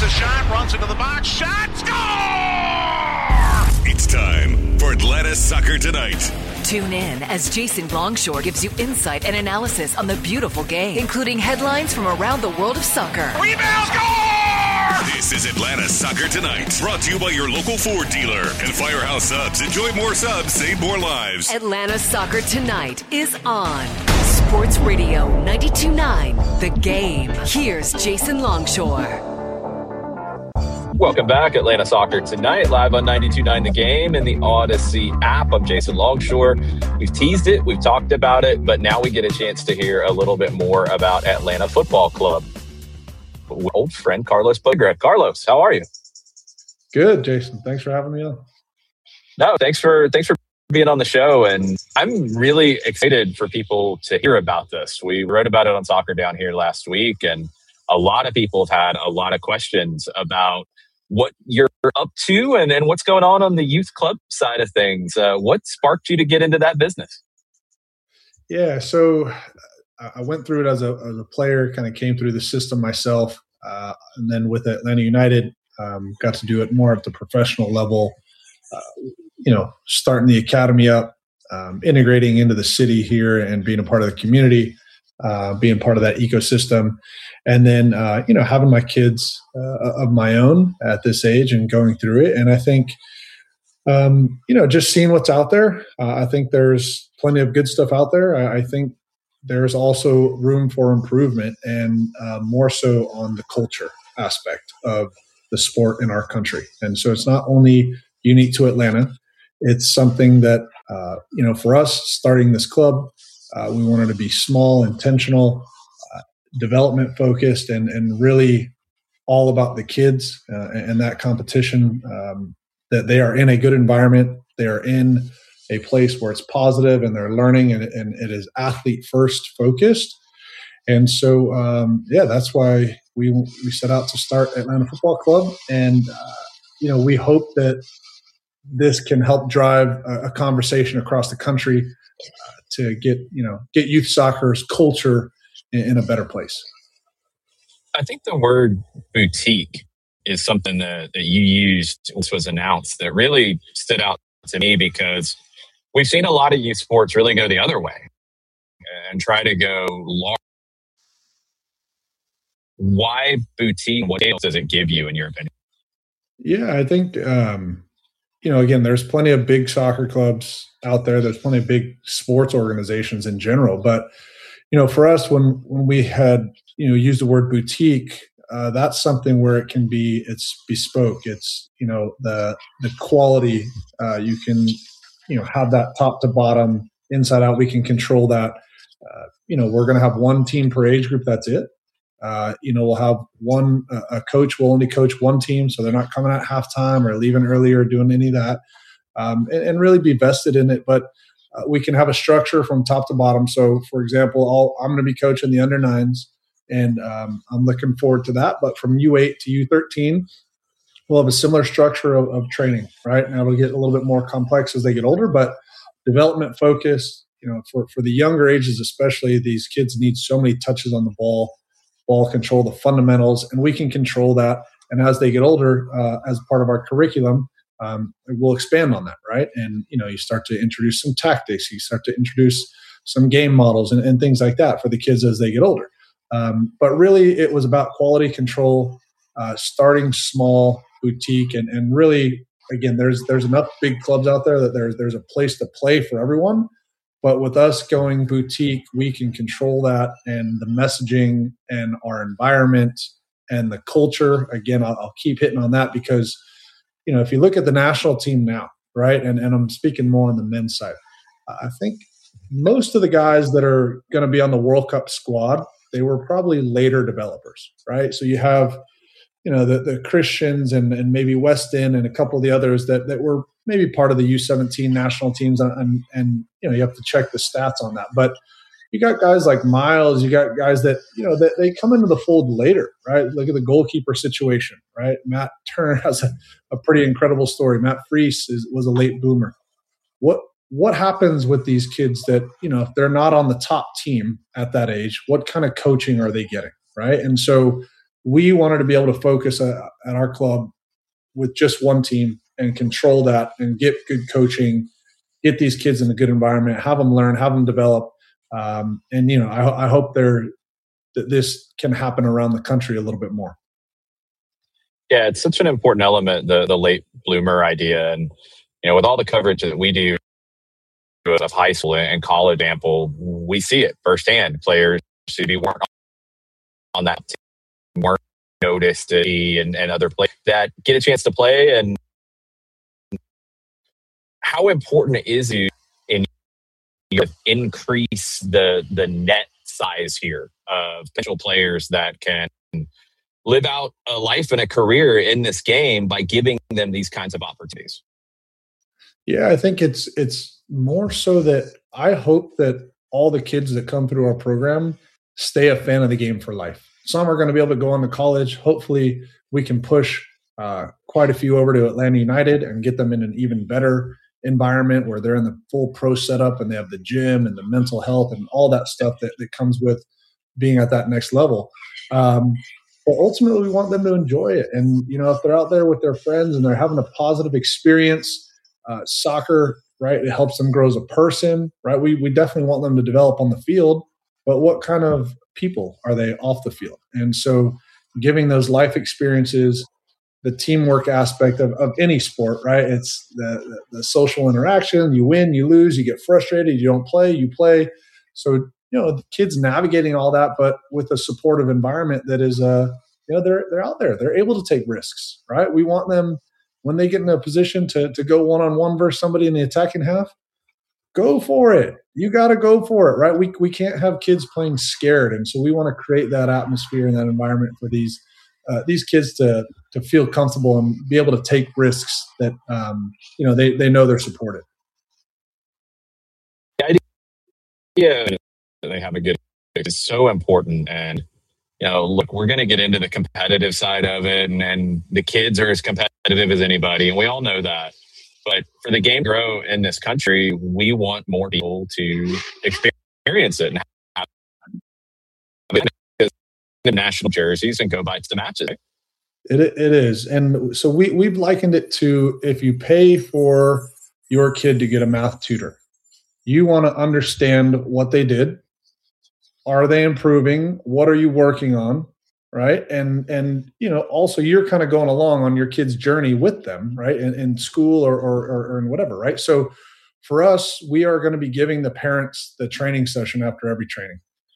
Takes a shot, runs into the box, shot, score! It's time for Atlanta Soccer Tonight. Tune in as Jason Longshore gives you insight and analysis on the beautiful game, including headlines from around the world of soccer. Rebound, score! This is Atlanta Soccer Tonight, brought to you by your local Ford dealer and Firehouse Subs. Enjoy more subs, save more lives. Atlanta Soccer Tonight is on Sports Radio 92.9 The Game. Here's Jason Longshore. Welcome back, Atlanta Soccer Tonight, live on 92.9 The Game and the Odyssey app. I'm Jason Longshore. We've teased it, we've talked about it, but now we get a chance to hear a little bit more about Atlanta Football Club. Old friend Carlos Bogart. Carlos, how are you? Good, Jason. Thanks for having me on. No, thanks for being on the show, and I'm really excited for people to hear about this. We wrote about it on Soccer Down Here last week, and a lot of people have had a lot of questions about what you're up to and what's going on the youth club side of things. What sparked you to get into that business? Yeah, so I went through it as a player, kind of came through the system myself, and then with Atlanta United, got to do it more at the professional level, starting the academy up, integrating into the city here and being a part of the community, being part of that ecosystem. And then, having my kids of my own at this age and going through it. And I think, just seeing what's out there, I think there's plenty of good stuff out there. I think there's also room for improvement and more so on the culture aspect of the sport in our country. And so it's not only unique to Atlanta. It's something that, for us starting this club, we wanted to be small, intentional, development focused, and really all about the kids and that competition, that they are in a good environment. They are in a place where it's positive and they're learning, and it is athlete first focused. And so, that's why we set out to start Atlanta Football Club. And, we hope that this can help drive a conversation across the country to get youth soccer's culture in a better place. I think the word boutique is something that you used, which was announced, that really stood out to me, because we've seen a lot of youth sports really go the other way and try to go large. Why boutique? What else does it give you, in your opinion? Yeah, I think, again, there's plenty of big soccer clubs out there. There's plenty of big sports organizations in general. But, for us, when we had, used the word boutique, that's something where it's bespoke. It's, the quality, you can, have that top to bottom, inside out. We can control that. We're going to have one team per age group. That's it. We'll have a coach will only coach one team, so they're not coming at halftime or leaving early or doing any of that, and really be vested in it. But we can have a structure from top to bottom. So, for example, I'm going to be coaching the under-9s, and I'm looking forward to that. But from U8 to U13, we'll have a similar structure of training, right? Now it'll get a little bit more complex as they get older, but development focused. For the younger ages especially, these kids need so many touches on the ball control, the fundamentals, and we can control that. And as they get older, as part of our curriculum, we'll expand on that, right? And, you start to introduce some tactics, you start to introduce some game models and things like that for the kids as they get older. But really, it was about quality control, starting small, boutique, and really, again, there's enough big clubs out there that there's a place to play for everyone. But with us going boutique, we can control that, and the messaging and our environment and the culture. Again, I'll keep hitting on that because, if you look at the national team now, right, and I'm speaking more on the men's side, I think most of the guys that are going to be on the World Cup squad, they were probably later developers, right? So you have, the Christians and maybe Weston and a couple of the others that were maybe part of the U17 national teams, and you have to check the stats on that. But you got guys like Miles, you got guys that, that they come into the fold later, right? Look at the goalkeeper situation, right? Matt Turner has a pretty incredible story. Matt Freese was a late boomer. What happens with these kids that, if they're not on the top team at that age, what kind of coaching are they getting, right? And so we wanted to be able to focus at our club with just one team and control that and get good coaching, get these kids in a good environment, have them learn, have them develop. And, you know, I hope that this can happen around the country a little bit more. Yeah, it's such an important element, the late bloomer idea. And, you know, with all the coverage that we do of high school and college example, we see it firsthand. Players who weren't on that team weren't noticed and other players that get a chance to play. And how important is it in increase the net size here of potential players that can live out a life and a career in this game by giving them these kinds of opportunities? Yeah, I think it's more so that I hope that all the kids that come through our program stay a fan of the game for life. Some are going to be able to go on to college. Hopefully we can push quite a few over to Atlanta United and get them in an even better environment where they're in the full pro setup and they have the gym and the mental health and all that stuff that comes with being at that next level. But ultimately we want them to enjoy it. And, you know, if they're out there with their friends and they're having a positive experience, soccer, right, it helps them grow as a person, right? We definitely want them to develop on the field, but what kind of people are they off the field? And so giving those life experiences, the teamwork aspect of any sport, right? It's the social interaction. You win, you lose, you get frustrated, you don't play, you play. So, you know, the kids navigating all that, but with a supportive environment that is, you know, they're out there. They're able to take risks, right? We want them, when they get in a position to go one-on-one versus somebody in the attacking half, go for it. You got to go for it, right? We can't have kids playing scared. And so we want to create that atmosphere and that environment for these kids to feel comfortable and be able to take risks that, you know, they know they're supported. Yeah, they have a good – it's so important. And, you know, look, we're going to get into the competitive side of it, and the kids are as competitive as anybody, and we all know that. But for the game to grow in this country, we want more people to experience it and have the national jerseys and go to matches. It is. And so we've likened it to if you pay for your kid to get a math tutor, you want to understand what they did. Are they improving? What are you working on? Right. And, you know, also you're kind of going along on your kid's journey with them, right. In school or in whatever. Right. So for us, we are going to be giving the parents the training session after every training.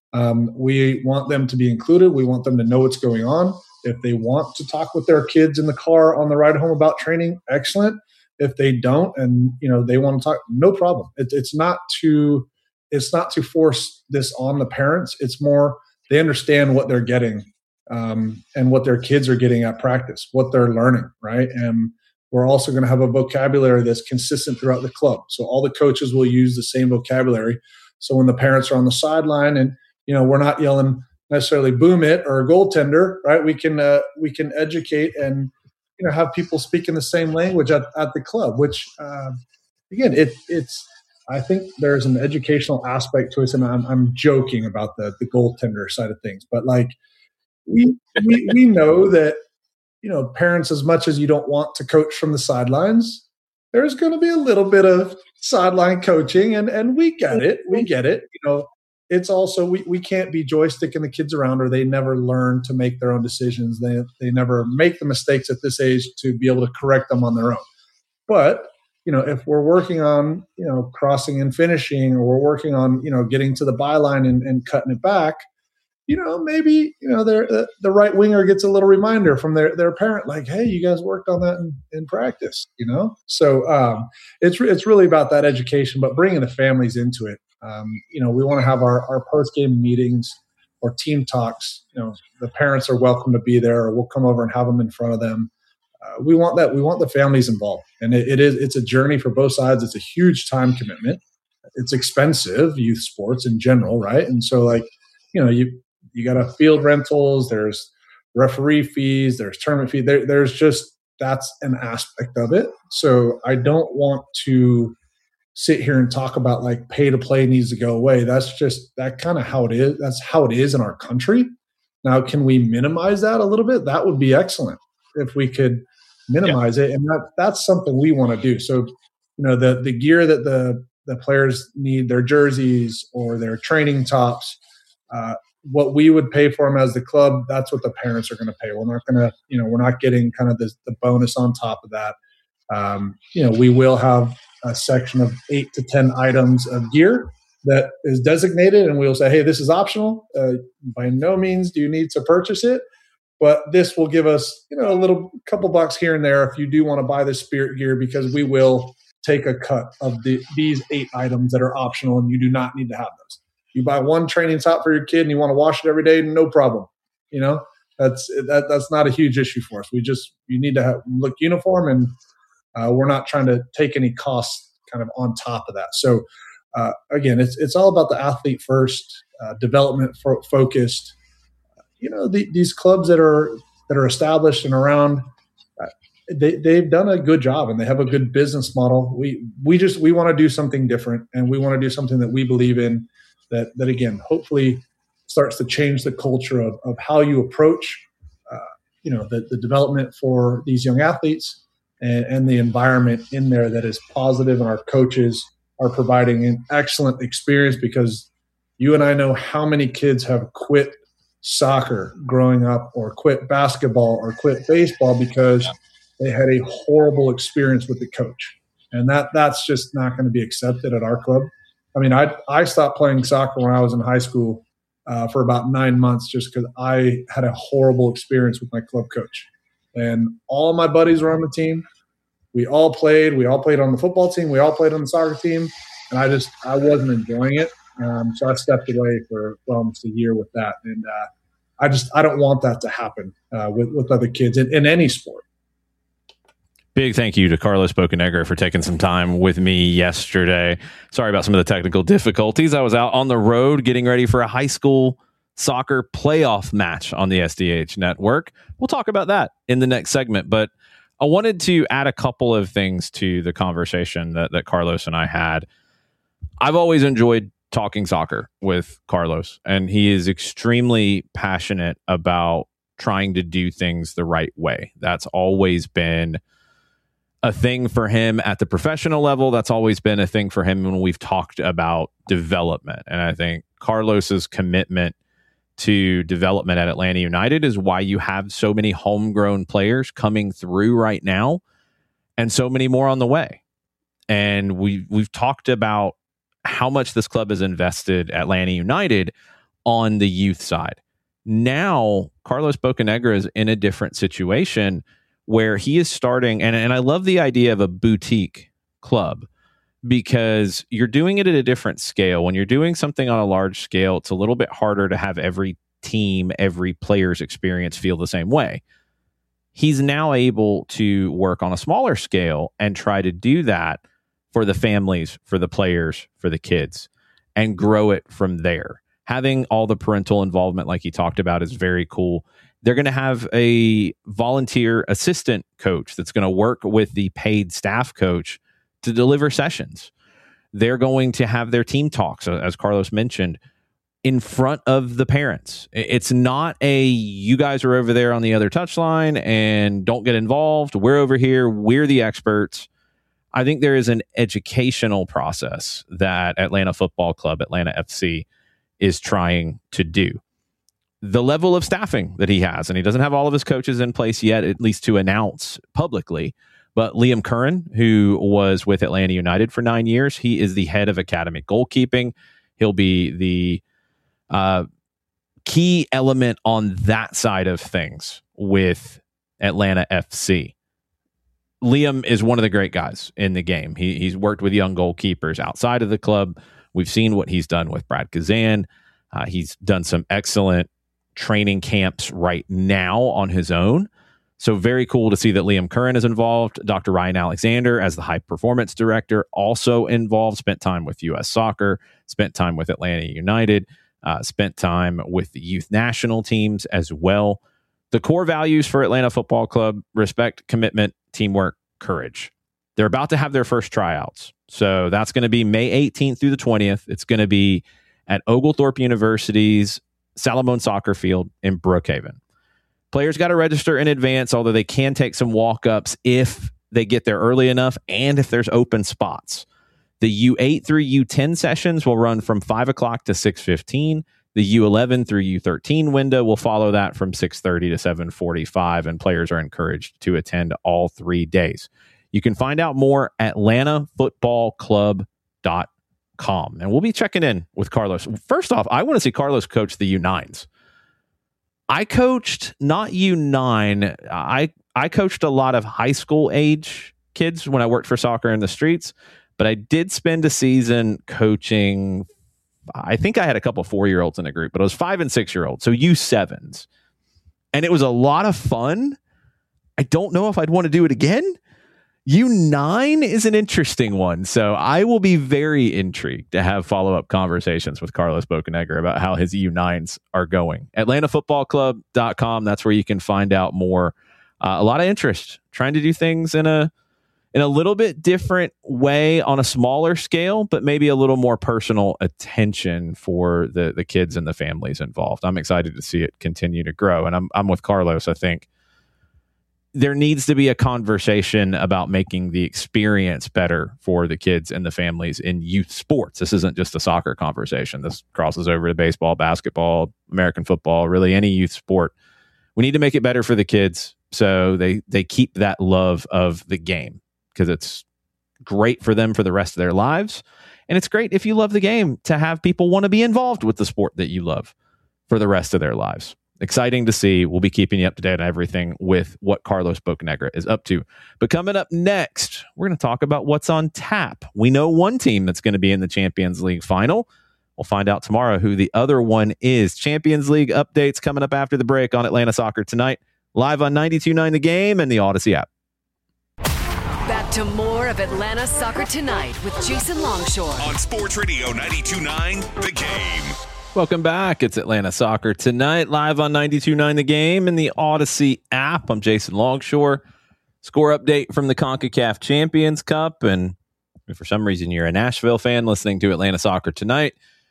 We want them to be included. We want them to know what's going on. If they want to talk with their kids in the car on the ride home about training, excellent. If they don't, and, you know, they want to talk, no problem. It's not to force this on the parents. It's more, they understand what they're getting. And what their kids are getting at practice, what they're learning, right? And we're also going to have a vocabulary that's consistent throughout the club. So all the coaches will use the same vocabulary. So when the parents are on the sideline and, you know, we're not yelling necessarily boom it or a goaltender, right? We can educate and, you know, have people speaking the same language at the club, which, again, it's, I think there's an educational aspect to it. And I'm joking about the goaltender side of things, but like, we know that, you know, parents, as much as you don't want to coach from the sidelines, there's going to be a little bit of sideline coaching, and we get it. You know, it's also we can't be joysticking the kids around, or they never learn to make their own decisions. They never make the mistakes at this age to be able to correct them on their own. But, you know, if we're working on, you know, crossing and finishing, or we're working on, you know, getting to the byline and cutting it back, you know, maybe, you know, the right winger gets a little reminder from their parent, like, hey, you guys worked on that in practice, you know? So it's really about that education, but bringing the families into it. You know, we want to have our post-game meetings or team talks. You know, the parents are welcome to be there, or we'll come over and have them in front of them. We want that. We want the families involved. And it's a journey for both sides. It's a huge time commitment. It's expensive, youth sports in general, right? And so, like, you know, you got to field rentals, there's referee fees, there's tournament fee. There's just, that's an aspect of it. So I don't want to sit here and talk about like pay to play needs to go away. That's just, that kind of how it is. That's how it is in our country. Now, can we minimize that a little bit? That would be excellent if we could minimize it. And that's something we want to do. So, the gear that the players need, their jerseys or their training tops, what we would pay for them as the club, that's what the parents are going to pay. We're not going to, we're not getting kind of the bonus on top of that. We will have a section of 8 to 10 items of gear that is designated, and we'll say, hey, this is optional. By no means do you need to purchase it, but this will give us, a little couple bucks here and there if you do want to buy the Spirit gear, because we will take a cut of these 8 items that are optional, and you do not need to have those. You buy one training top for your kid and you want to wash it every day, no problem. That's not a huge issue for us. You need to look uniform, and we're not trying to take any costs kind of on top of that. So again, it's all about the athlete first, development focused. These clubs that are established and around, they've done a good job and they have a good business model. We want to do something different, and we want to do something that we believe in. That again, hopefully, starts to change the culture of how you approach, the development for these young athletes, and the environment in there that is positive, and our coaches are providing an excellent experience, because you and I know how many kids have quit soccer growing up, or quit basketball, or quit baseball because they had a horrible experience with the coach. And that's just not going to be accepted at our club. I mean, I stopped playing soccer when I was in high school for about 9 months just because I had a horrible experience with my club coach. And all of my buddies were on the team. We all played. We all played on the football team. We all played on the soccer team. And I wasn't enjoying it. So I stepped away for almost a year with that. And I don't want that to happen with other kids in any sport. Big thank you to Carlos Bocanegra for taking some time with me yesterday. Sorry about some of the technical difficulties. I was out on the road getting ready for a high school soccer playoff match on the SDH network. We'll talk about that in the next segment, but I wanted to add a couple of things to the conversation that Carlos and I had. I've always enjoyed talking soccer with Carlos, and he is extremely passionate about trying to do things the right way. That's always been a thing for him at the professional level. That's always been a thing for him when we've talked about development. And I think Carlos's commitment to development at Atlanta United is why you have so many homegrown players coming through right now, and so many more on the way. And we've talked about how much this club has invested at Atlanta United on the youth side. Now, Carlos Bocanegra is in a different situation where he is starting, and I love the idea of a boutique club, because you're doing it at a different scale. When you're doing something on a large scale, it's a little bit harder to have every team, every player's experience feel the same way. He's now able to work on a smaller scale and try to do that for the families, for the players, for the kids, and grow it from there. Having all the parental involvement, like he talked about, is very cool. They're going to have a volunteer assistant coach that's going to work with the paid staff coach to deliver sessions. They're going to have their team talks, as Carlos mentioned, in front of the parents. It's not you guys are over there on the other touchline and don't get involved. We're over here. We're the experts. I think there is an educational process that Atlanta Football Club, Atlanta FC, is trying to do. The level of staffing that he has, and he doesn't have all of his coaches in place yet, at least to announce publicly, but Liam Curran, who was with Atlanta United for 9 years, he is the head of academy goalkeeping. He'll be the key element on that side of things with Atlanta FC. Liam is one of the great guys in the game. He's worked with young goalkeepers outside of the club. We've seen what he's done with Brad Kazan. He's done some excellent training camps right now on his own. So very cool to see that Liam Curran is involved. Dr. Ryan Alexander, as the high performance director, also involved, spent time with U.S. Soccer, spent time with Atlanta United, spent time with the youth national teams as well. The core values for Atlanta Football Club: respect, commitment, teamwork, courage. They're about to have their first tryouts. So that's going to be May 18th through the 20th. It's going to be at Oglethorpe University's Salamone Soccer Field in Brookhaven. Players got to register in advance, although they can take some walk-ups if they get there early enough and if there's open spots. The U8 through U10 sessions will run from 5 o'clock to 6:15. The U11 through U13 window will follow that from 6:30 to 7:45, and players are encouraged to attend all 3 days. You can find out more at atlantafootballclub.com. And we'll be checking in with Carlos. First off, I want to see Carlos coach the U9s. I coached not U9. I coached a lot of high school age kids when I worked for Soccer in the Streets, but I did spend a season coaching. I think I had a couple 4-year-olds in the group, but it was 5 and 6-year-olds, so U7s. And it was a lot of fun. I don't know if I'd want to do it again. U9 is an interesting one, so I will be very intrigued to have follow-up conversations with Carlos Bocanegra about how his U9s are going. AtlantaFootballClub.com, that's where you can find out more. A lot of interest, trying to do things in a little bit different way on a smaller scale, but maybe a little more personal attention for the kids and the families involved. I'm excited to see it continue to grow. And I'm with Carlos. I think there needs to be a conversation about making the experience better for the kids and the families in youth sports. This isn't just a soccer conversation. This crosses over to baseball, basketball, American football, really any youth sport. We need to make it better for the kids so they keep that love of the game, because it's great for them for the rest of their lives. And it's great if you love the game to have people want to be involved with the sport that you love for the rest of their lives. Exciting to see. We'll be keeping you up to date on everything with what Carlos Bocanegra is up to. But coming up next, we're going to talk about what's on tap. We know one team that's going to be in the Champions League final. We'll find out tomorrow who the other one is. Champions League updates coming up after the break on Atlanta Soccer Tonight, live on 92.9 The Game and the Odyssey app. Back to more of Atlanta Soccer Tonight with Jason Longshore on Sports Radio 92.9 The Game. Welcome back. It's Atlanta Soccer Tonight, live on 92.9 The Game and the Odyssey app. I'm Jason Longshore. Score update from the CONCACAF Champions Cup. And if for some reason you're a Nashville fan listening to Atlanta Soccer Tonight,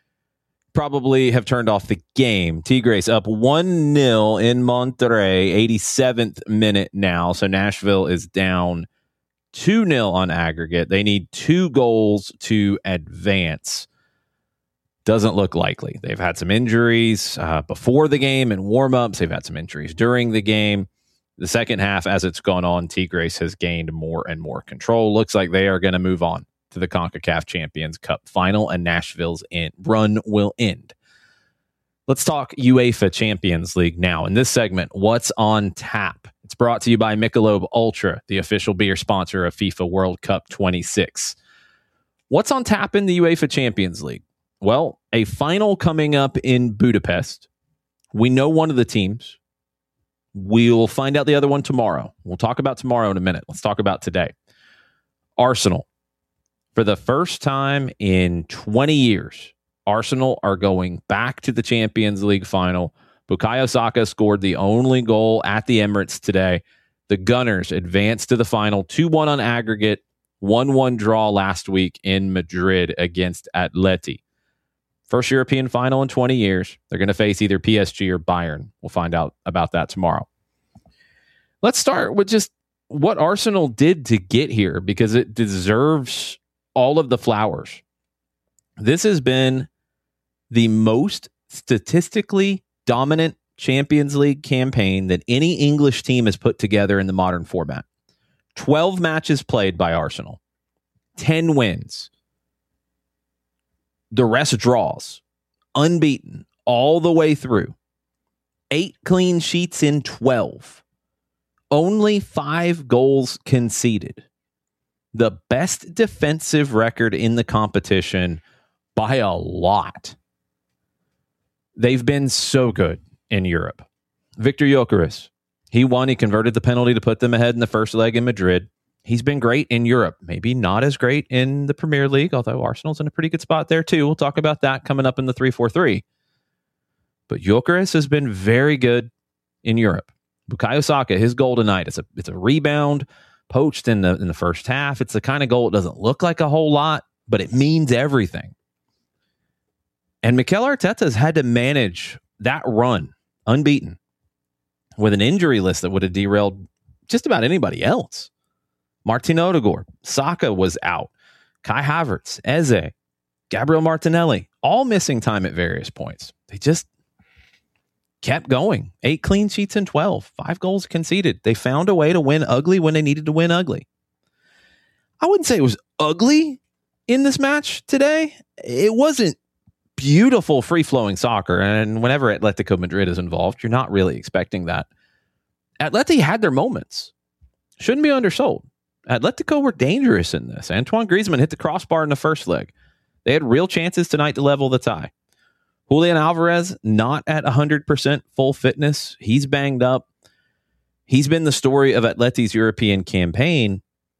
probably have turned off the game. Tigres up 1-0 in Monterrey, 87th minute now. So Nashville is down 2-0 on aggregate. They need 2 goals to advance. Doesn't look likely. They've had some injuries before the game and warm-ups. They've had some injuries during the game. The second half, as it's gone on, Tigres has gained more and more control. Looks like they are going to move on to the CONCACAF Champions Cup final, and Nashville's run will end. Let's talk UEFA Champions League now. In this segment, what's on tap? It's brought to you by Michelob Ultra, the official beer sponsor of FIFA World Cup 26. What's on tap in the UEFA Champions League? Well, a final coming up in Budapest. We know one of the teams. We'll find out the other one tomorrow. We'll talk about tomorrow in a minute. Let's talk about today. Arsenal. For the first time in 20 years, Arsenal are going back to the Champions League final. Bukayo Saka scored the only goal at the Emirates today. The Gunners advanced to the final, 2-1 on aggregate, 1-1 draw last week in Madrid against Atleti. First European final in 20 years. They're going to face either PSG or Bayern. We'll find out about that tomorrow. Let's start with just what Arsenal did to get here, because it deserves all of the flowers. This has been the most statistically dominant Champions League campaign that any English team has put together in the modern format. 12 matches played by Arsenal. 10 wins. The rest draws. Unbeaten all the way through. 8 clean sheets in 12. Only 5 goals conceded. The best defensive record in the competition by a lot. They've been so good in Europe. Victor Gyökeres, he won. He converted the penalty to put them ahead in the first leg in Madrid. He's been great in Europe. Maybe not as great in the Premier League, although Arsenal's in a pretty good spot there too. We'll talk about that coming up in the 3-4-3. But Gyökeres has been very good in Europe. Bukayo Saka, his goal tonight, it's a rebound poached in the first half. It's the kind of goal that doesn't look like a whole lot, but it means everything. And Mikel Arteta has had to manage that run, unbeaten, with an injury list that would have derailed just about anybody else. Martin Odegaard, Saka was out. Kai Havertz, Eze, Gabriel Martinelli, all missing time at various points. They just kept going. 8 clean sheets in 12, 5 goals conceded. They found a way to win ugly when they needed to win ugly. I wouldn't say it was ugly in this match today. It wasn't beautiful, free-flowing soccer. And whenever Atletico Madrid is involved, you're not really expecting that. Atleti had their moments. Shouldn't be undersold. Atletico were dangerous in this. Antoine Griezmann hit the crossbar in the first leg. They had real chances tonight to level the tie. Julian Alvarez, not at 100% full fitness. He's banged up. He's been the story of Atleti's European campaign.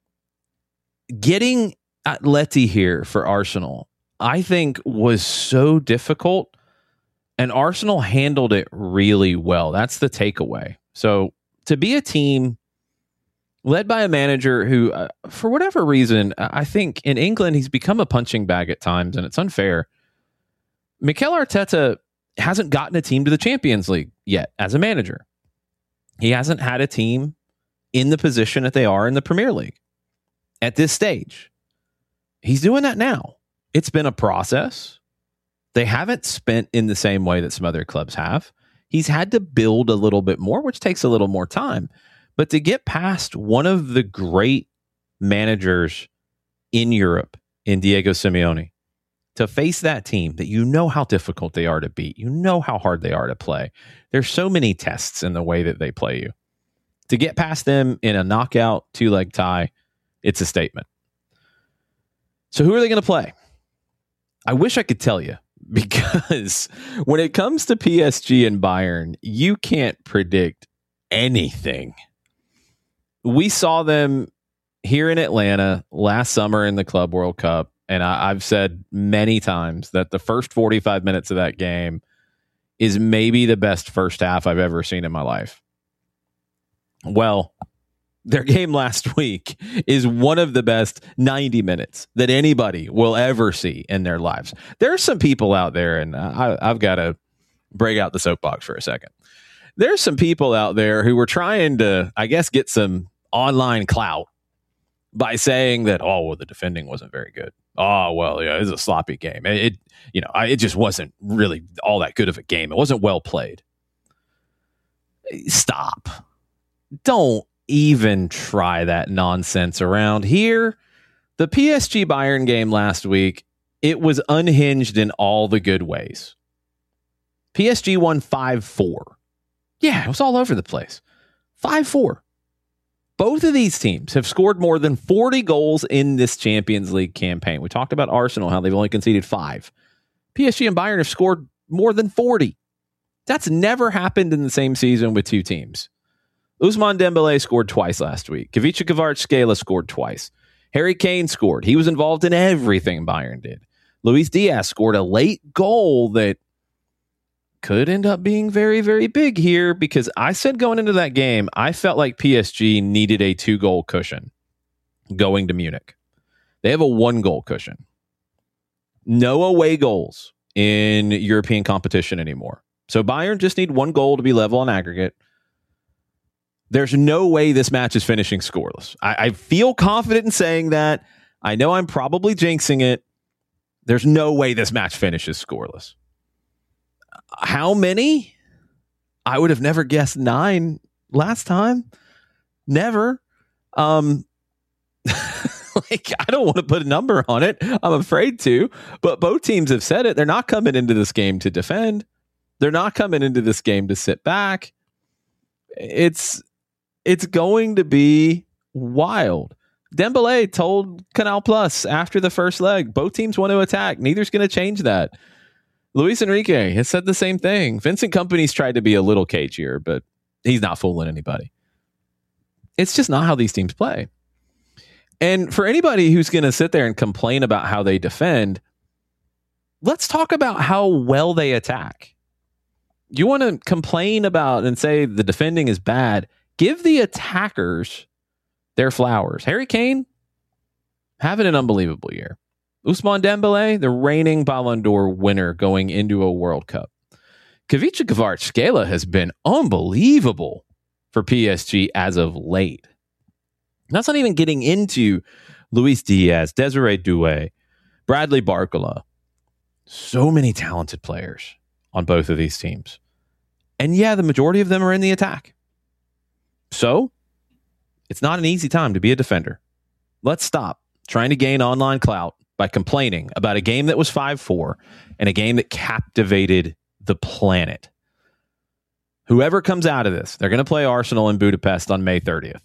Getting Atleti here for Arsenal, I think, was so difficult, and Arsenal handled it really well. That's the takeaway. So to be a team led by a manager who, for whatever reason, I think in England, he's become a punching bag at times, and it's unfair. Mikel Arteta hasn't gotten a team to the Champions League yet as a manager. He hasn't had a team in the position that they are in the Premier League at this stage. He's doing that now. It's been a process. They haven't spent in the same way that some other clubs have. He's had to build a little bit more, which takes a little more time. But to get past one of the great managers in Europe, in Diego Simeone, to face that team that you know how difficult they are to beat, you know how hard they are to play. There's so many tests in the way that they play you. To get past them in a knockout 2-leg tie, it's a statement. So who are they going to play? I wish I could tell you, because when it comes to PSG and Bayern, you can't predict anything. We saw them here in Atlanta last summer in the Club World Cup, and I've said many times that the first 45 minutes of that game is maybe the best first half I've ever seen in my life. Well, their game last week is one of the best 90 minutes that anybody will ever see in their lives. There are some people out there, and I've got to break out the soapbox for a second. There's some people out there who were trying to, I guess, get some online clout by saying that, oh, well, the defending wasn't very good. Oh, well, yeah, it was a sloppy game. It just wasn't really all that good of a game. It wasn't well played. Stop. Don't even try that nonsense around here. The PSG Bayern game last week, it was unhinged in all the good ways. PSG won 5-4. Yeah, it was all over the place. 5-4. Both of these teams have scored more than 40 goals in this Champions League campaign. We talked about Arsenal, how they've only conceded 5. PSG and Bayern have scored more than 40. That's never happened in the same season with two teams. Ousmane Dembélé scored twice last week. Ivica Kvaratskhelia scored twice. Harry Kane scored. He was involved in everything Bayern did. Luis Diaz scored a late goal that could end up being very, very big here, because I said going into that game, I felt like PSG needed a 2-goal cushion going to Munich. They have a 1-goal cushion. No away goals in European competition anymore. So Bayern just need 1 goal to be level on aggregate. There's no way this match is finishing scoreless. I feel confident in saying that. I know I'm probably jinxing it. There's no way this match finishes scoreless. How many? I would have never guessed 9 last time. Never. I don't want to put a number on it. I'm afraid to. But both teams have said it. They're not coming into this game to defend. They're not coming into this game to sit back. It's going to be wild. Dembélé told Canal Plus after the first leg, both teams want to attack. Neither's going to change that. Luis Enrique has said the same thing. Vincent Kompany's tried to be a little cagier, but he's not fooling anybody. It's just not how these teams play. And for anybody who's going to sit there and complain about how they defend, let's talk about how well they attack. You want to complain about and say the defending is bad, give the attackers their flowers. Harry Kane, having an unbelievable year. Ousmane Dembélé, the reigning Ballon d'Or winner going into a World Cup. Kavica Kvaratskhelia has been unbelievable for PSG as of late. And that's not even getting into Luis Diaz, Desiree Doué, Bradley Barcola. So many talented players on both of these teams. And yeah, the majority of them are in the attack. So, it's not an easy time to be a defender. Let's stop trying to gain online clout by complaining about a game that was 5-4 and a game that captivated the planet. Whoever comes out of this, they're going to play Arsenal in Budapest on May 30th.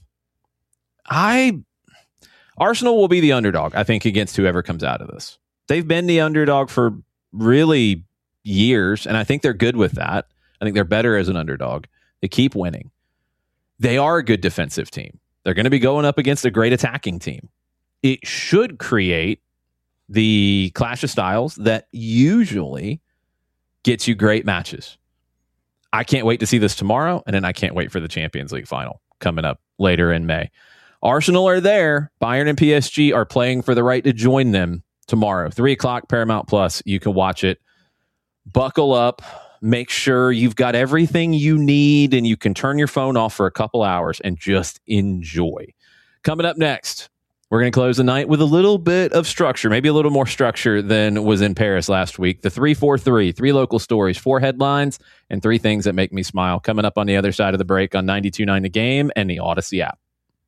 Arsenal will be the underdog, I think, against whoever comes out of this. They've been the underdog for really years, and I think they're good with that. I think they're better as an underdog. They keep winning. They are a good defensive team. They're going to be going up against a great attacking team. It should create the clash of styles that usually gets you great matches. I can't wait to see this tomorrow, and then I can't wait for the Champions League final coming up later in May. Arsenal are there. Bayern and PSG are playing for the right to join them tomorrow. 3 o'clock, Paramount Plus. You can watch it. Buckle up. Make sure you've got everything you need and you can turn your phone off for a couple hours and just enjoy. Coming up next, we're going to close the night with a little bit of structure, maybe a little more structure than was in Paris last week. The 3-4-3, 3 local stories, 4 headlines, and 3 things that make me smile. Coming up on the other side of the break on 92.9 The Game and the Odyssey app.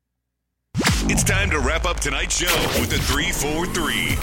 It's time to wrap up tonight's show with the 3-4-3.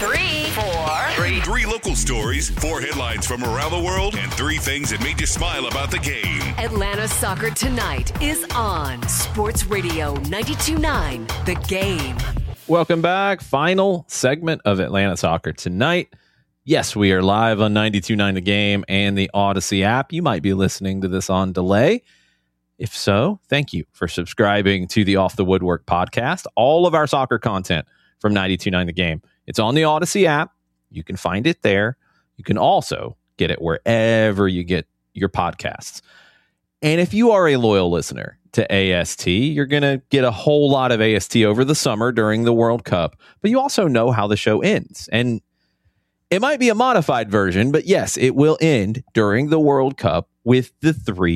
3-4-3. 3 local stories, 4 headlines from around the world, and 3 things that made you smile about the game. Atlanta Soccer Tonight is on Sports Radio 92.9 The Game. Welcome back. Final segment of Atlanta Soccer Tonight. Yes, we are live on 92.9 The Game and the Odyssey app. You might be listening to this on delay. If so, thank you for subscribing to the Off the Woodwork podcast. All of our soccer content from 92.9 The Game. It's on the Odyssey app. You can find it there. You can also get it wherever you get your podcasts. And if you are a loyal listener to AST, you're going to get a whole lot of AST over the summer during the World Cup. But you also know how the show ends. And it might be a modified version, but yes, it will end during the World Cup with the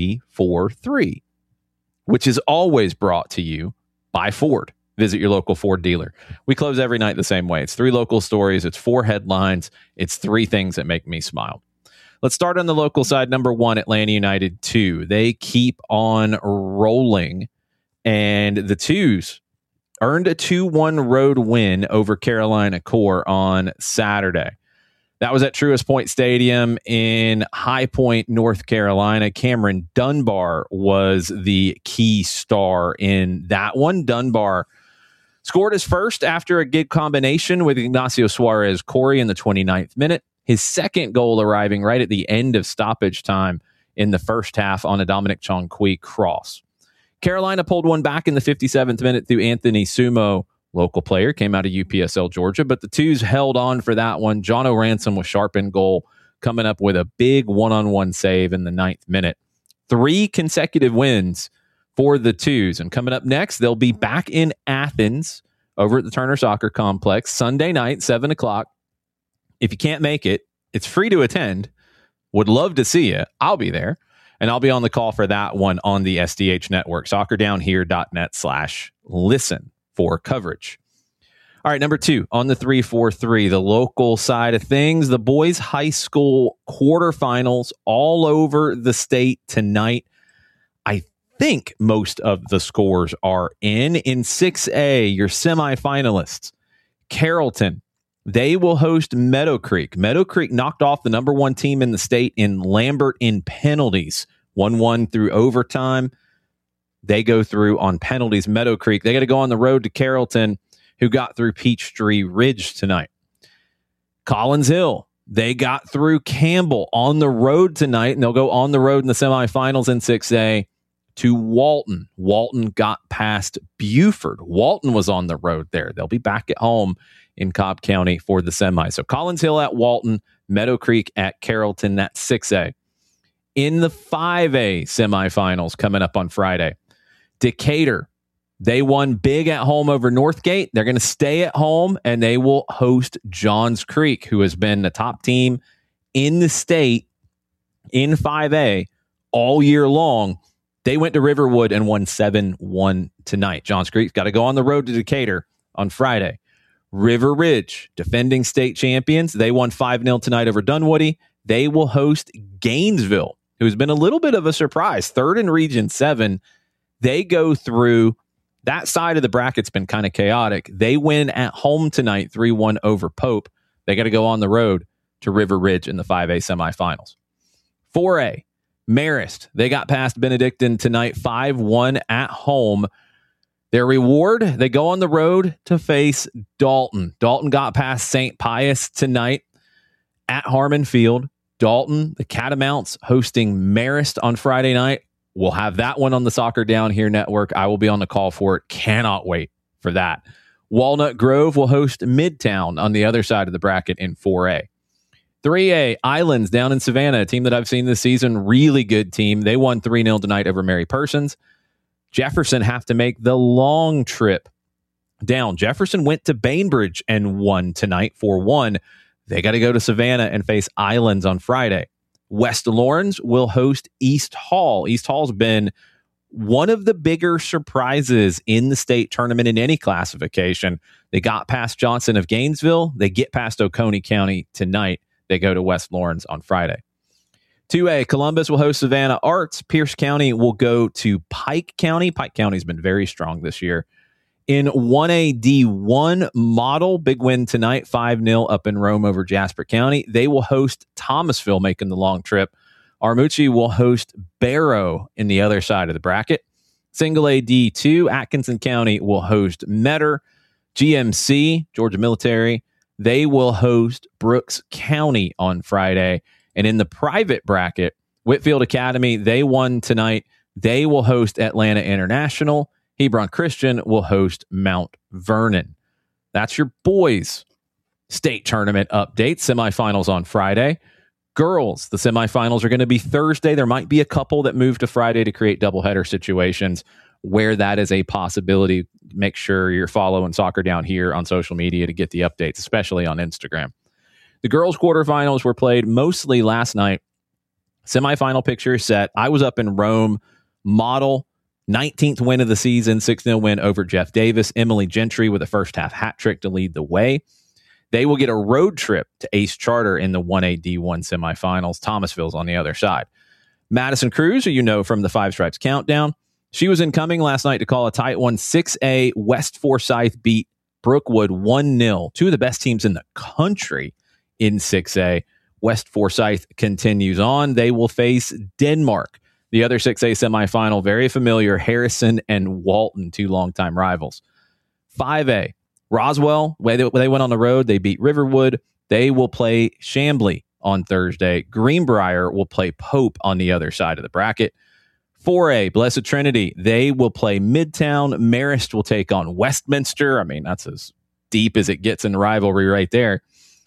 3-4-3. Which is always brought to you by Ford. Visit your local Ford dealer. We close every night the same way. It's 3 local stories. It's 4 headlines. It's 3 things that make me smile. Let's start on the local side. Number 1, Atlanta United 2. They keep on rolling. And the Twos earned a 2-1 road win over Carolina Core on Saturday. That was at Truist Point Stadium in High Point, North Carolina. Cameron Dunbar was the key star in that one. Dunbar scored his first after a good combination with Ignacio Suarez-Corey in the 29th minute. His second goal arriving right at the end of stoppage time in the first half on a Dominic Chonqui cross. Carolina pulled one back in the 57th minute through Anthony Sumo. Local player, came out of UPSL Georgia, but the Twos held on for that one. John O'Ransom was sharp in goal, coming up with a big one-on-one save in the 9th minute. 3 consecutive wins for the Twos. And coming up next, they'll be back in Athens over at the Turner Soccer Complex Sunday night, 7 o'clock. If you can't make it, it's free to attend. Would love to see you. I'll be there. And I'll be on the call for that one on the SDH network, soccerdownhere.net/listen. for coverage. All right, number 2, on the 3-4-3, the local side of things, the boys high school quarterfinals all over the state tonight. I think most of the scores are in 6A, your semifinalists. Carrollton, they will host Meadow Creek. Meadow Creek knocked off the number 1 team in the state in Lambert in penalties, 1-1 through overtime. They go through on penalties. Meadow Creek, they got to go on the road to Carrollton, who got through Peachtree Ridge tonight. Collins Hill, they got through Campbell on the road tonight, and they'll go on the road in the semifinals in 6A to Walton. Walton got past Buford. Walton was on the road there. They'll be back at home in Cobb County for the semi. So Collins Hill at Walton, Meadow Creek at Carrollton, that's 6A. In the 5A semifinals coming up on Friday, Decatur, they won big at home over Northgate. They're going to stay at home, and they will host Johns Creek, who has been the top team in the state in 5A all year long. They went to Riverwood and won 7-1 tonight. Johns Creek's got to go on the road to Decatur on Friday. River Ridge, defending state champions, they won 5-0 tonight over Dunwoody. They will host Gainesville, who's been a little bit of a surprise, third in Region 7. They go through that side of the bracket's been kind of chaotic. They win at home tonight, 3-1 over Pope. They got to go on the road to River Ridge in the 5A semifinals. 4A, Marist, they got past Benedictine tonight, 5-1 at home. Their reward, they go on the road to face Dalton. Dalton got past St. Pius tonight at Harmon Field. Dalton, the Catamounts, hosting Marist on Friday night. We'll have that one on the Soccer Down Here network. I will be on the call for it. Cannot wait for that. Walnut Grove will host Midtown on the other side of the bracket in 4A. 3A, Islands down in Savannah, a team that I've seen this season. Really good team. They won 3-0 tonight over Mary Persons. Jefferson have to make the long trip down. Jefferson went to Bainbridge and won tonight 4-1. They got to go to Savannah and face Islands on Friday. West Lawrence will host East Hall. East Hall's been one of the bigger surprises in the state tournament in any classification. They got past Johnson of Gainesville. They get past Oconee County tonight. They go to West Lawrence on Friday. 2A, Columbus will host Savannah Arts. Pierce County will go to Pike County. Pike County's been very strong this year. In 1A D1 model, big win tonight, 5-0 up in Rome over Jasper County. They will host Thomasville, making the long trip. Armucci will host Barrow in the other side of the bracket. Single A D2, Atkinson County will host Metter. GMC, Georgia Military, they will host Brooks County on Friday. And in the private bracket, Whitfield Academy, they won tonight. They will host Atlanta International. Hebron Christian will host Mount Vernon. That's your boys' state tournament update. Semifinals on Friday. Girls, the semifinals are going to be Thursday. There might be a couple that move to Friday to create doubleheader situations where that is a possibility. Make sure you're following Soccer Down Here on social media to get the updates, especially on Instagram. The girls' quarterfinals were played mostly last night. Semifinal picture is set. I was up in Rome. Model, 19th win of the season, 6-0 win over Jeff Davis. Emily Gentry with a first-half hat trick to lead the way. They will get a road trip to Ace Charter in the 1A D1 semifinals. Thomasville's on the other side. Madison Cruz, who you know from the Five Stripes Countdown, she was incoming last night to call a tight one. 6A, West Forsyth beat Brookwood 1-0. Two of the best teams in the country in 6A. West Forsyth continues on. They will face Denmark. The other 6A semifinal, very familiar, Harrison and Walton, two longtime rivals. 5A, Roswell, they went on the road. They beat Riverwood. They will play Chambly on Thursday. Greenbrier will play Pope on the other side of the bracket. 4A, Blessed Trinity, they will play Midtown. Marist will take on Westminster. I mean, that's as deep as it gets in rivalry right there.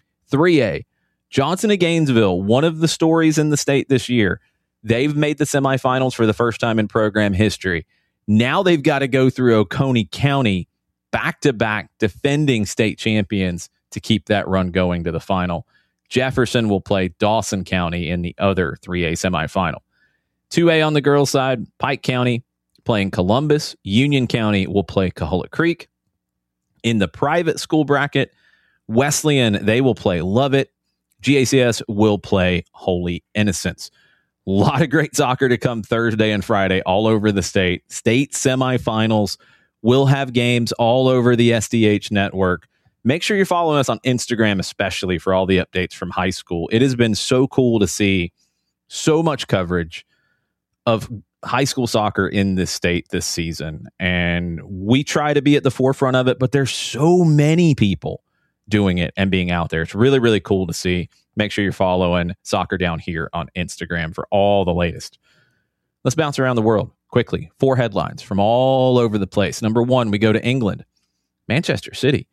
3A, Johnson of Gainesville, one of the stories in the state this year. They've made the semifinals for the first time in program history. Now they've got to go through Oconee County back-to-back defending state champions to keep that run going to the final. Jefferson will play Dawson County in the other 3A semifinal. 2A on the girls' side, Pike County playing Columbus. Union County will play Coahulla Creek. In the private school bracket, Wesleyan, they will play Lovett. GACS will play Holy Innocents. A lot of great soccer to come Thursday and Friday all over the state. State semifinals. We'll have games all over the SDH network. Make sure you're following us on Instagram, especially for all the updates from high school. It has been so cool to see so much coverage of high school soccer in this state this season. And we try to be at the forefront of it, but there's so many people doing it and being out there. It's really, really cool to see. Make sure you're following Soccer Down Here on Instagram for all the latest. Let's bounce around the world quickly. 4 headlines from all over the place. Number 1, we go to England. Manchester City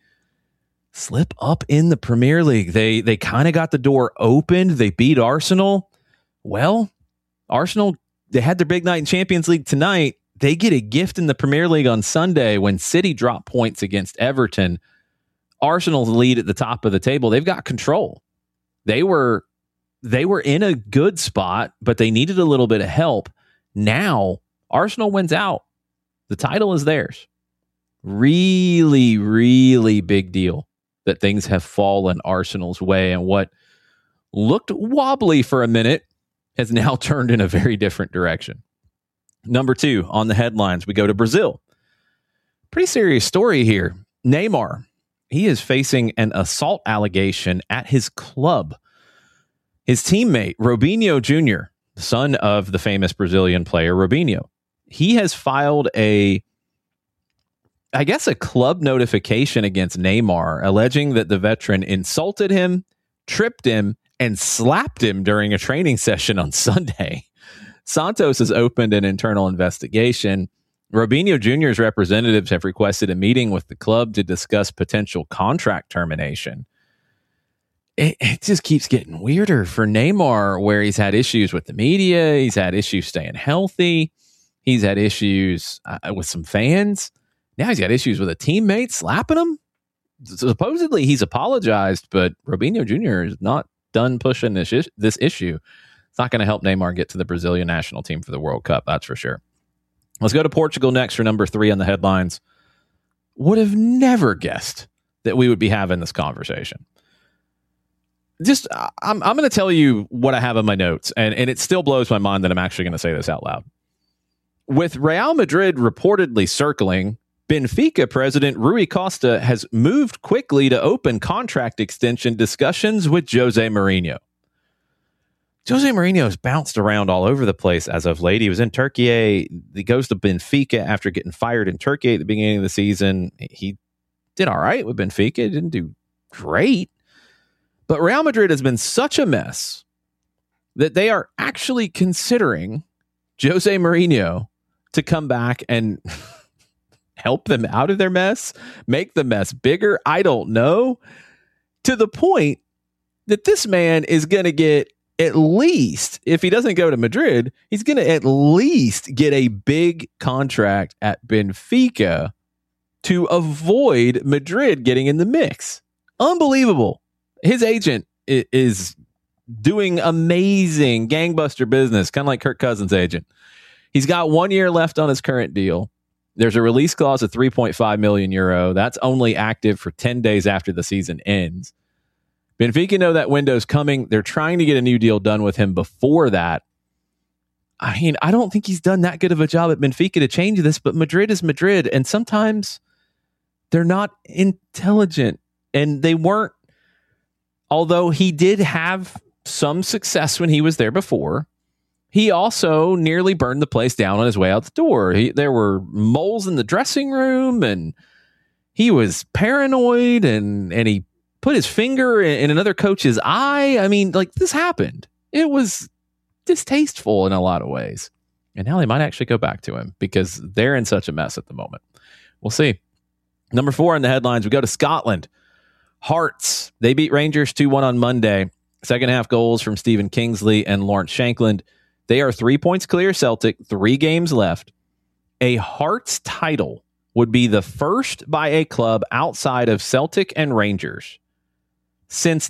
slip up in the Premier League. They kind of got the door opened. They beat Arsenal. Well, Arsenal, they had their big night in Champions League tonight. They get a gift in the Premier League on Sunday when City drop points against Everton. Arsenal's lead at the top of the table. They've got control. They were they were in a good spot, but they needed a little bit of help. Now, Arsenal wins out. The title is theirs. Really, really big deal that things have fallen Arsenal's way, and what looked wobbly for a minute has now turned in a very different direction. Number 2 on the headlines, we go to Brazil. Pretty serious story here. Neymar, he is facing an assault allegation at his club. His teammate, Robinho Jr., son of the famous Brazilian player Robinho, he has filed a club notification against Neymar, alleging that the veteran insulted him, tripped him, and slapped him during a training session on Sunday. Santos has opened an internal investigation. Robinho Jr.'s representatives have requested a meeting with the club to discuss potential contract termination. It just keeps getting weirder for Neymar, where he's had issues with the media. He's had issues staying healthy. He's had issues with some fans. Now he's got issues with a teammate slapping him. Supposedly he's apologized, but Robinho Jr. is not done pushing this issue. It's not going to help Neymar get to the Brazilian national team for the World Cup, that's for sure. Let's go to Portugal next for number 3 on the headlines. Would have never guessed that we would be having this conversation. I'm going to tell you what I have in my notes, and it still blows my mind that I'm actually going to say this out loud. With Real Madrid reportedly circling, Benfica president Rui Costa has moved quickly to open contract extension discussions with Jose Mourinho. Jose Mourinho has bounced around all over the place as of late. He was in Turkey. He goes to Benfica after getting fired in Turkey at the beginning of the season. He did all right with Benfica. He didn't do great. But Real Madrid has been such a mess that they are actually considering Jose Mourinho to come back and help them out of their mess, make the mess bigger. I don't know. To the point that this man is going to get, at least, if he doesn't go to Madrid, he's going to at least get a big contract at Benfica to avoid Madrid getting in the mix. Unbelievable. His agent is doing amazing gangbuster business, kind of like Kirk Cousins' agent. He's got 1 year left on his current deal. There's a release clause of 3.5 million euro. That's only active for 10 days after the season ends. Benfica know that window's coming. They're trying to get a new deal done with him before that. I mean, I don't think he's done that good of a job at Benfica to change this, but Madrid is Madrid, and sometimes they're not intelligent, and they weren't. Although he did have some success when he was there before, he also nearly burned the place down on his way out the door. There were moles in the dressing room, and he was paranoid, and he put his finger in another coach's eye. I mean, like, this happened. It was distasteful in a lot of ways. And now they might actually go back to him because they're in such a mess at the moment. We'll see. Number 4 in the headlines, we go to Scotland. Hearts, they beat Rangers 2-1 on Monday. Second half goals from Stephen Kingsley and Lawrence Shankland. They are 3 points clear Celtic, 3 games left. A Hearts title would be the first by a club outside of Celtic and Rangers since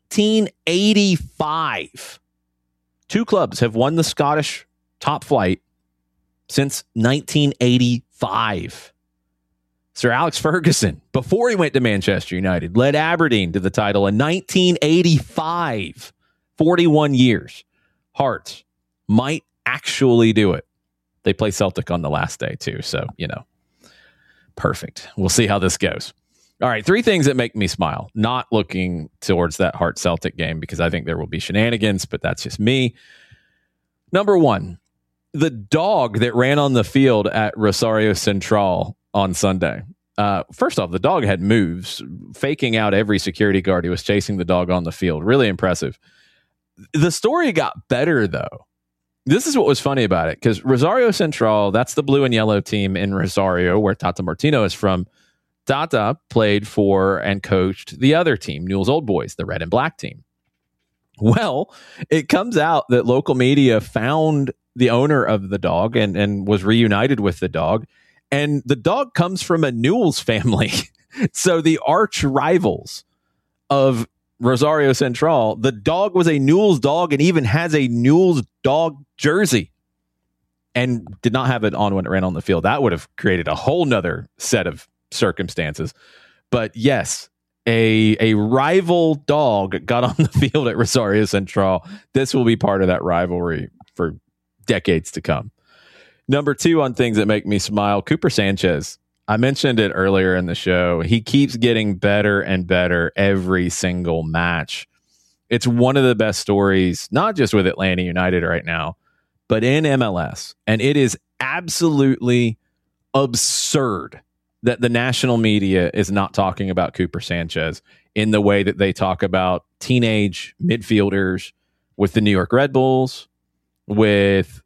1985. 2 clubs have won the Scottish top flight since 1985. Sir Alex Ferguson, before he went to Manchester United, led Aberdeen to the title in 1985. 41 years. Hearts might actually do it. They play Celtic on the last day, too. So, perfect. We'll see how this goes. All right, 3 things that make me smile. Not looking towards that Hearts Celtic game because I think there will be shenanigans, but that's just me. Number 1, the dog that ran on the field at Rosario Central on Sunday. First off, the dog had moves, faking out every security guard who was chasing the dog on the field. Really impressive. The story got better, though. This is what was funny about it, because Rosario Central, that's the blue and yellow team in Rosario, where Tata Martino is from. Tata played for and coached the other team, Newell's Old Boys, the red and black team. Well, it comes out that local media found the owner of the dog and was reunited with the dog. And the dog comes from a Newell's family. So the arch rivals of Rosario Central, the dog was a Newell's dog and even has a Newell's dog jersey and did not have it on when it ran on the field. That would have created a whole nother set of circumstances. But yes, a rival dog got on the field at Rosario Central. This will be part of that rivalry for decades to come. Number 2 on things that make me smile, Cooper Sanchez. I mentioned it earlier in the show. He keeps getting better and better every single match. It's one of the best stories, not just with Atlanta United right now, but in MLS. And it is absolutely absurd that the national media is not talking about Cooper Sanchez in the way that they talk about teenage midfielders with the New York Red Bulls, with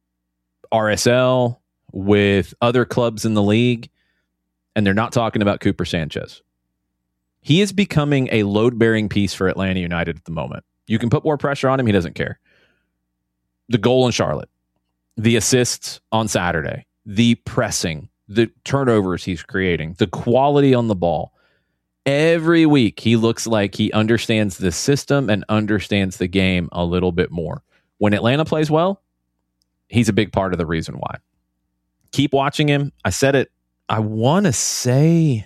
RSL, with other clubs in the league. And they're not talking about Cooper Sanchez. He is becoming a load-bearing piece for Atlanta United at the moment. You can put more pressure on him. He doesn't care. The goal in Charlotte, the assists on Saturday, the pressing, the turnovers he's creating, the quality on the ball. Every week, he looks like he understands the system and understands the game a little bit more. When Atlanta plays well, he's a big part of the reason why. Keep watching him. I said it, I want to say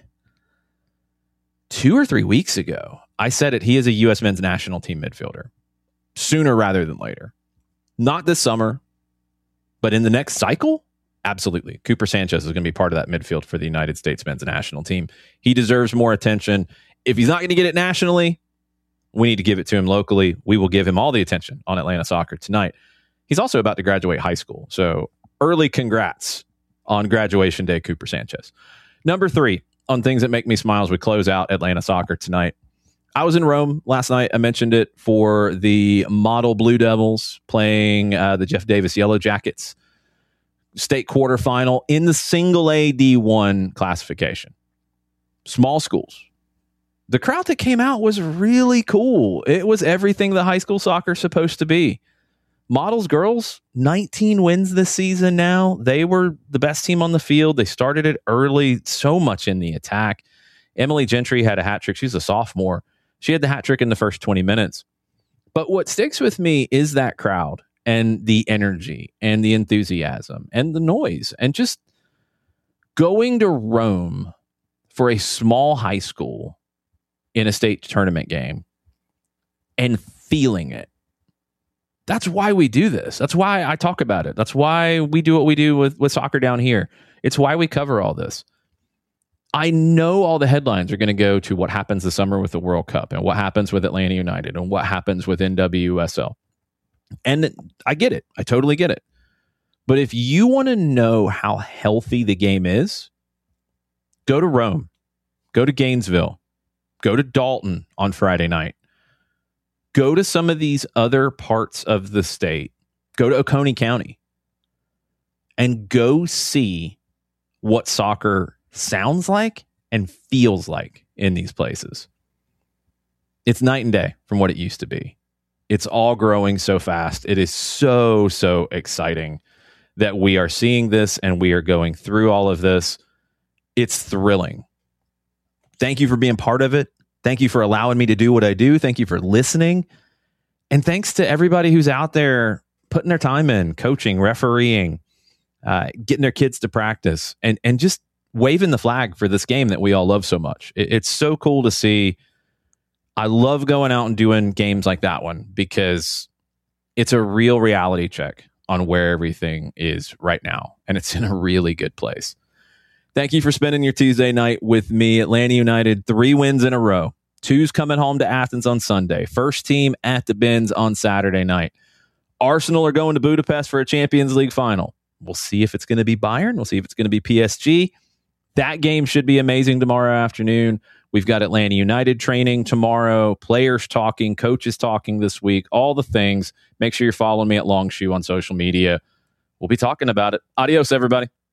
2 or 3 weeks ago. I said it. He is a U.S. men's national team midfielder sooner rather than later. Not this summer, but in the next cycle, absolutely. Cooper Sanchez is going to be part of that midfield for the United States men's national team. He deserves more attention. If he's not going to get it nationally, we need to give it to him locally. We will give him all the attention on Atlanta Soccer tonight. He's also about to graduate high school. So early congrats on graduation day, Cooper Sanchez. Number 3 on things that make me smile as we close out Atlanta Soccer tonight. I was in Rome last night. I mentioned it for the Model Blue Devils playing the Jeff Davis Yellow Jackets state quarterfinal in the single A D1 classification. Small schools. The crowd that came out was really cool. It was everything the high school soccer is supposed to be. Models girls, 19 wins this season now. They were the best team on the field. They started it early, so much in the attack. Emily Gentry had a hat trick. She's a sophomore. She had the hat trick in the first 20 minutes. But what sticks with me is that crowd and the energy and the enthusiasm and the noise and just going to Rome for a small high school in a state tournament game and feeling it. That's why we do this. That's why I talk about it. That's why we do what we do with soccer down here. It's why we cover all this. I know all the headlines are going to go to what happens this summer with the World Cup and what happens with Atlanta United and what happens with NWSL. And I get it. I totally get it. But if you want to know how healthy the game is, go to Rome, go to Gainesville, go to Dalton on Friday night. Go to some of these other parts of the state. Go to Oconee County and go see what soccer sounds like and feels like in these places. It's night and day from what it used to be. It's all growing so fast. It is so, so exciting that we are seeing this and we are going through all of this. It's thrilling. Thank you for being part of it. Thank you for allowing me to do what I do. Thank you for listening. And thanks to everybody who's out there putting their time in, coaching, refereeing, getting their kids to practice, and just waving the flag for this game that we all love so much. It's so cool to see. I love going out and doing games like that one because it's a real reality check on where everything is right now. And it's in a really good place. Thank you for spending your Tuesday night with me. Atlanta United, 3 wins in a row. 2's coming home to Athens on Sunday. First team at the Benz on Saturday night. Arsenal are going to Budapest for a Champions League final. We'll see if it's going to be Bayern. We'll see if it's going to be PSG. That game should be amazing tomorrow afternoon. We've got Atlanta United training tomorrow, players talking, coaches talking this week, all the things. Make sure you're following me at Longshoe on social media. We'll be talking about it. Adios, everybody.